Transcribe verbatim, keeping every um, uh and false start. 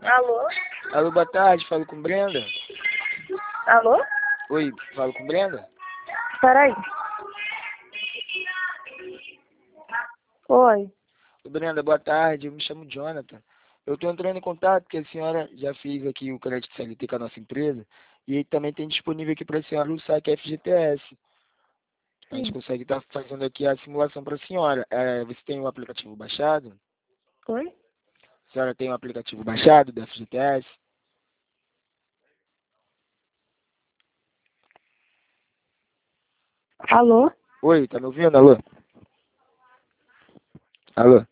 Alô? Alô, boa tarde, falo com Brenda. Alô? Oi, falo com Brenda? Peraí. Oi. Ô, Brenda, boa tarde, eu me chamo Jonathan. Eu estou entrando em contato porque a senhora já fez aqui o crédito C L T com a nossa empresa e também tem disponível aqui para a senhora o saque F G T S. A gente Sim. consegue estar fazendo aqui a simulação para a senhora. É, você tem o aplicativo baixado? Oi? A senhora tem o aplicativo baixado do F G T S? Alô? Oi, tá me ouvindo? Alô? Alô?